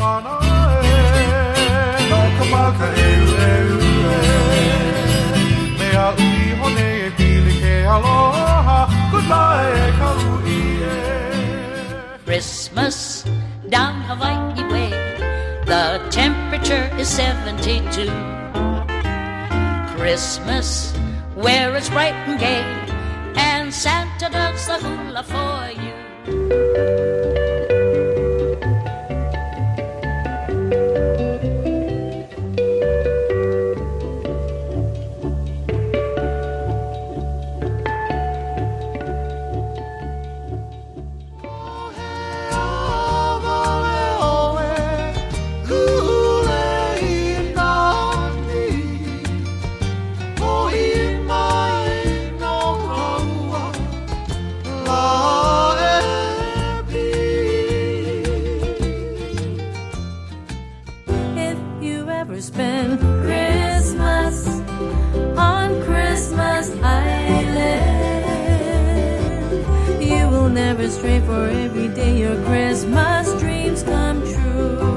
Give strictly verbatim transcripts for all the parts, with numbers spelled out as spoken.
Christmas down Hawaii way, the temperature is seventy-two. Christmas where it's bright and gay, and Santa does the hula for you. Spend Christmas on Christmas Island. You will never stray, for every day your Christmas dreams come true.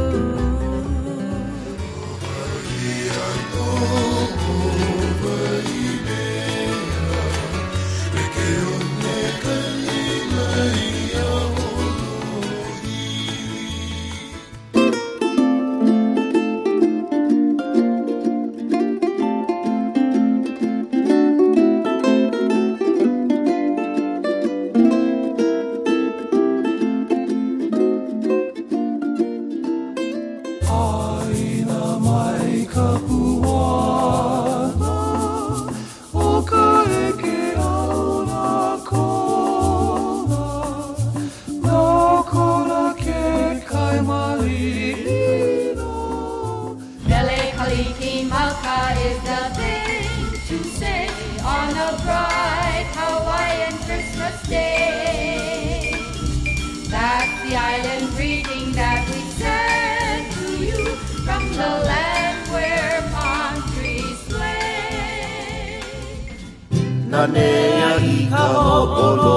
Is the thing to say on a bright Hawaiian Christmas day. That's the island greeting that we send to you from the land where palm trees sway. Nanea I ka hopolo